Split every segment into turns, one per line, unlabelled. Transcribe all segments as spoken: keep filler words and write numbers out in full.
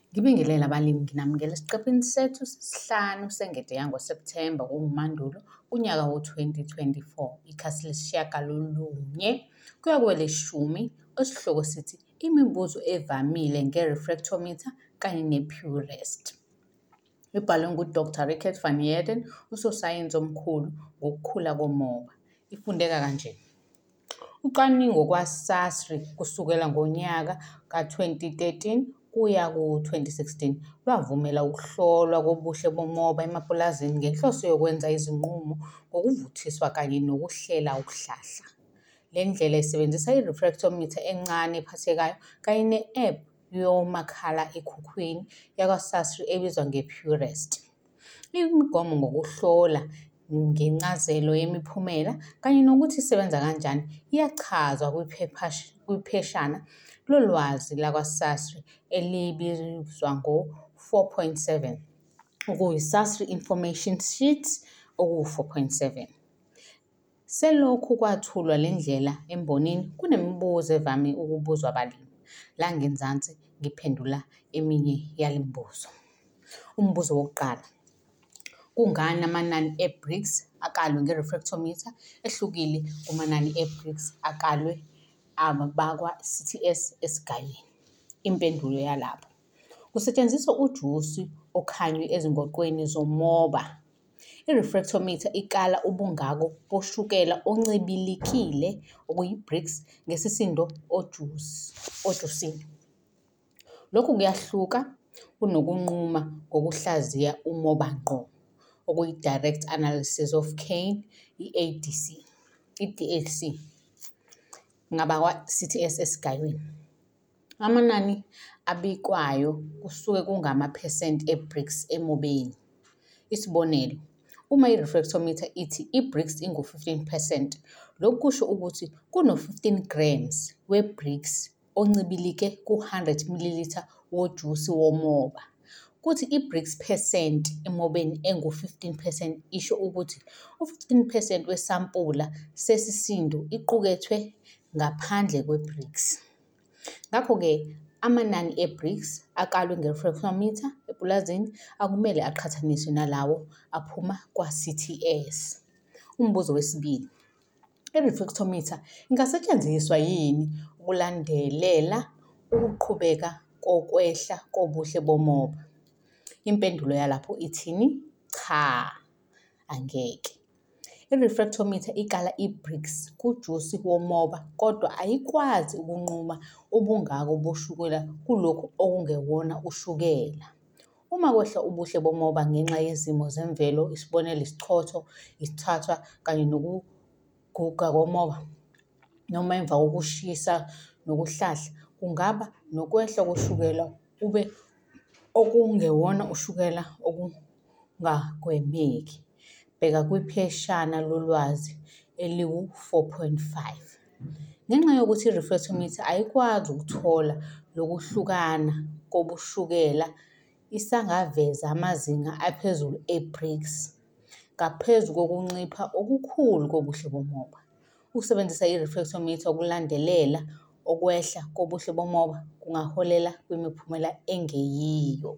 Ngibingelele abalimi, nginamukela esiqephini sethu sesihlanu sengede yangoSepthemba kunguMandulo unyaka wo-twenty twenty-four, ikhasi lesishiyagalolunye kuya kweleshumi, osihloko sithi imibuzo evamile nge-refractometer kanye ne-Pew Rest. Ibhalwe ngu-Doctor Rickert van Heerden, usosayensi omkhulu ngokukhula komoba. Ifundeka kanje. Ucwaningo kwa-SASRI kusukela ngonyaka ka-twenty thirteen kuya ku-twenty sixteen lwavumela ukuhlolwa kobuhle bomoba emapulazini ngenhloso yokwenza izinqumo ngokuvuthiswa kanye nokuhlela ukuhlahla. Le ndlela isebenzisa i-refractometer encane ephathekayo kanye ne-app yomakhala ekhukhwini yakwa-SASRI ebizwa nge-Pew Rest. Imigomo ngokuhlola ngencazelo yemiphumela kanye nokuthi isebenza kanjani iyachazwa kwipheshana lolwazi lakwa-SASRI elibizwa ngo-four point seven, okuyi-SASRI Information Sheet okuwu-four point seven. Selokhu kwathulwa le ndlela embonini, kunemibuzo evame ukubuzwa abalimi. La ngenzansi ngiphendula eminye yale mibuzo. Umbuzo wokuqala, kungani amanani e-Brix akalwe nge-refractometer ehlukile kumanani e-Brix akalwe abakwa-C T S esigayweni? Impendulo yalapho, kusetshenziswa ujusi okhanywe ezingoxweni zomoba. I-refractometer ikala ubungako boshukela oncibilikile okuyi-Brix ngesisindo ojusini. Lokhu kuyahluka kunokunquma ngokuhlaziya umoba ngqo, okuyi-Direct Analysis of Cane, i-A D C, i-D A C, ngabakwa-C T S esigayweni. Amanani abikwayo kusuke kungamaphesenti e-Brix emobeni. Isibonelo, uma i-refractometer ithi i-Brix ingu-fifteen percent, lokhu kusho ukuthi kuno-fifteen grams we-Brix oncibilike ku-one hundred milliliter wojusi womoba. Kuthi i-Brix percent emobeni engu-fifteen percent isho ukuthi u-fifteen percent wesampula sesisindo iqukethwe ngaphandle kwe-Brix. Ngakho-ke amanani e-Brix akalwe nge-refractometer epulazini akumele aqhathaniswe nalawo aphuma kwa-C T S. Umbuzo wesibili, i-refractometer ingasetshenziswa yini ukulandelela ukuqhubeka kokwehla kobuhle bomoba? Impendulo yalapho ithini? Cha, angeke. I-refractometer ikala i-Brix kujusi womoba kodwa ayikwazi ukunquma ubungako boshukela kulokhu okungewona ushukela. Uma kwehla ubuhle bomoba ngenxa yezimo zemvelo, isibonelo isichotho, isithathwa kanye nokuguga komoba, noma emva kokushisa nokuhlahla, kungaba nokwehla koshukela kube okungewona ushukela okungagwemeki. Bheka kwipheshana lolwazi eliwu-four point five. Ngenxa yokuthi i-refractometer ayikwazi ukuthola lokuhlukana kobushukela, isangaveza amazinga aphezulu e-Brix ngaphezu kokuncipha okukhulu kobuhle bomoba. Ukusebenzisa i-refractometer ukulandelela okwehla kobuhle bomoba kungaholela kwimiphumela engeyiyo.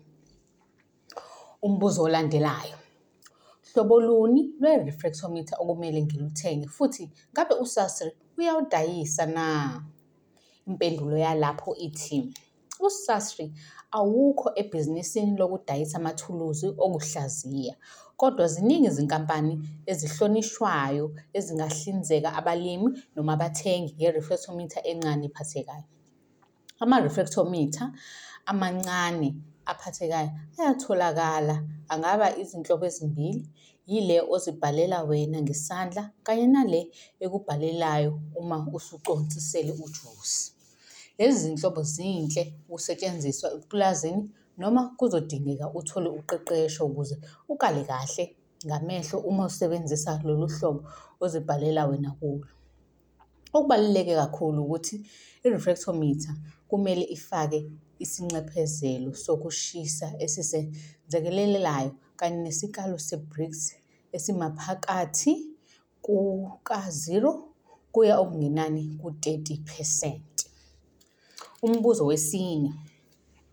Umbuzo olandelayo, hlobo luni lwe-refractometer okumele ngiluthenge futhi ngabe u-SASRI uyawudayisa na? Impendulo yalapho ithi, u-SASRI awukho ebhizinisini lokudayisa amathuluzi okuhlaziya, kodwa ziningi izinkampani ezihlonishwayo ezingahlinzeka abalimi noma abathengi nge-refractometer encane ephathekayo. Ama-refractometer amancane aphathekayo ayatholakala, angaba izinhlobo ezimbili, yile ozibhalela wena ngesandla kanye nale ekubhalelayo uma usucontsisele ujusi. Lezi zinhlobo zinhle ukusetshenziswa epulazini noma kuzodingeka uthole uqeqesho ukuze ukale kahle ngamehlo uma usebenzisa lolu hlobo ozibhalela wena kulo. Okubaluleke kakhulu ukuthi i-refractometer kumele ifake isinxephezelo sokushisa esizenzakalelayo kanye nesikalo se-Brix esimaphakathi kuka-zero kuya okungenani ku-thirty percent. Umbuzo wesine,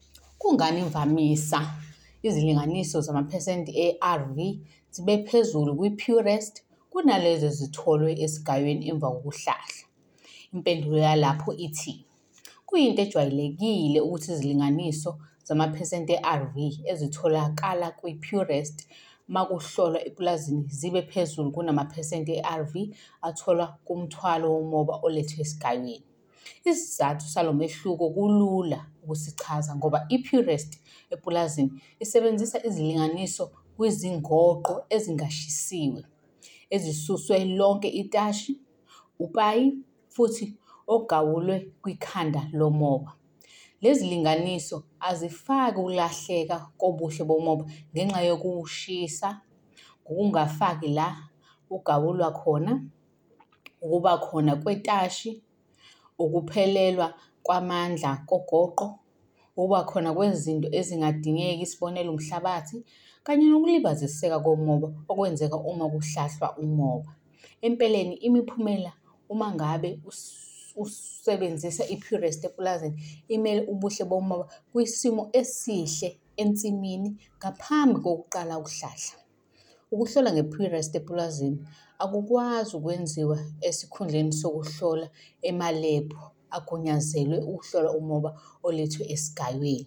Kungani imvamisa izilinganiso zamaphesenti e-R V zibe phezulu kwi-Pureest kunalezi ezitholwe esigayweni emva kokuhlahla? Impendulo yalapho ithi kuyinto ejwayelekile ukuthi izilinganiso zamaphesenti e-R V ezitholakala kwi-Pureest makuhlolwa epulazini zibe phezulu kunamaphesenti e-R V atholwa kumthwalo womoba olethwe esigayweni. Isizathu salo mehluko kulula ukusichaza ngoba i-Pureest epulazini isebenzisa izilinganiso kwizingoqo ezingashisiwe, ezisuswe lonke itashi, upayi futhi ogawulwe kwikhanda lomoba. Lezi zilinganiso azifaki ukulahleka kobuhle bomoba ngenxa yokuwushisa, ukungafaki la ugawulwa khona, ukuba khona kwetashi, ukuphelelwa kwamandla kogoqo, ukuba khona kwezinto ezingadingeki, isibonelo umhlabathi, kanye nokulibaziseka komoba okwenzeka uma kuhlahlwa umoba. Empeleni imiphumela uma ngabe usebenzisa i-Pureest epulazini imele ubuhle bomoba kwisimo esihle ensimini ngaphambi kokuqala ukuhlahla. Ukuhlola nge-Pureest epulazini akukwazi ukwenziwa esikhundleni sokuhlola emalebhu agunyazelwe ukuhlola umoba olethwe esigayweni.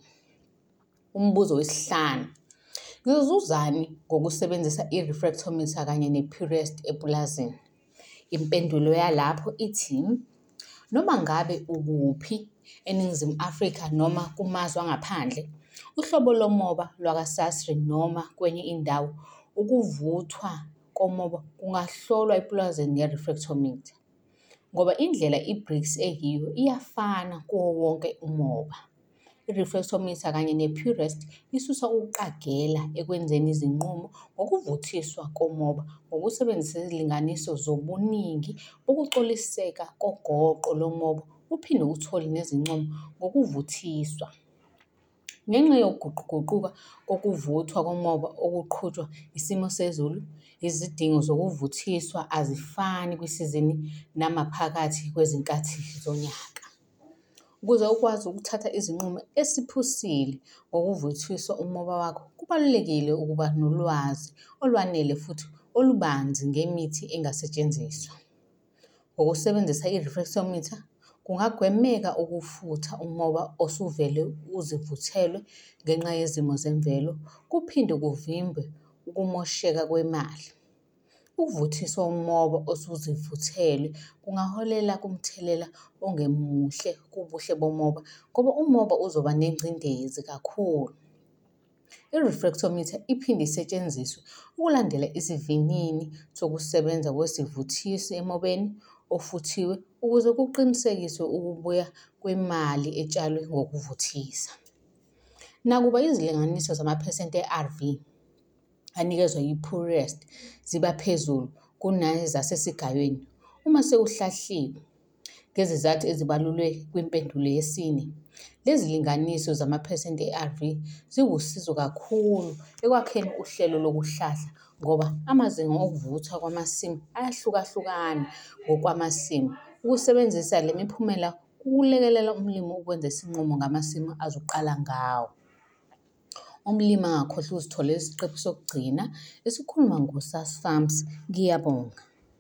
Umbuzo wesihlanu, ngizozuzani ngokusebenzisa i-refractometer kanye ne-Pureest epulazini? Impendulo yalapho ithi noma ngabe ukuphi eNingizimu Afrika noma kumazwe angaphandle, uhlobo lomoba lwaka-Sasria noma kwenye indawo, ukuvuthwa komoba kungahlolwa epulazini nge-refractometer ngoba indlela i-Brix eyiyo iyafana kuwo wonke umoba. I-refractometer kanye ne-Pureest isusa ukuqagela ekwenzeni izinqumo ngokuvuthiswa komoba ngokusebenzisa izilinganiso zobuningi bokucoliseka kogoqo lomoba uphinde uthole nezincomo ngokuvuthiswa. Ngenxa yokuguquguquka kokuvuthwa komoba okuqhutshwa isimo sezulu, izidingo zokuvuthiswa azifani kwisizini namaphakathi kwezinkathi zonyaka. Ukuze ukwazi ukuthatha izinqumo esiphusile ngokuvuthiswa umoba wakho, kubalulekile ukuba nolwazi olwanele futhi olubanzi ngemithi engasetshenziswa. Ngokusebenzisa i-refractometer kungagwemeka ukufutha umoba osuvele uzivuthelwe ngenxa yezimo zemvelo, kuphinde kuvimbe ukumosheka kwemali. Ukuvuthiswa umoba osuzivuthele kungaholela kumthelela ongemuhle kubuhle bomoba ngoba umoba uzoba nengcindezi kakhulu. I-refractometer iphinde isetshenziswe ukulandela isivinini sokusebenza kwesivuthisi emobeni ofuthiwe ukuze kuqinisekiswe ukubuya kwemali etshalwe ngokuvuthisa. Nakuba izilinganiso zamaphesenti e-R V anikezwa yi-Pureest ziba phezulu kunezasesigayweni, uma sekuhlahliwe ngezizathu ezibalulwe kwimpendulo yesine, lezi zilinganiso zamaphesenti e-R V ziwusizo kakhulu ekwakheni uhlelo lokuhlahla ngoba amazinga okuvuthwa kwamasimu ayahlukahlukana ngokwamasimu. Ukusebenzisa le miphumela kulekelela umlimi ukwenza isinqumo ngamasimu azoqala ngawo. Umlimi angakhohlwa ukuzitholela isiqephu sokugcina esikhuluma ngo-SASFARMS. Ngiyabonga.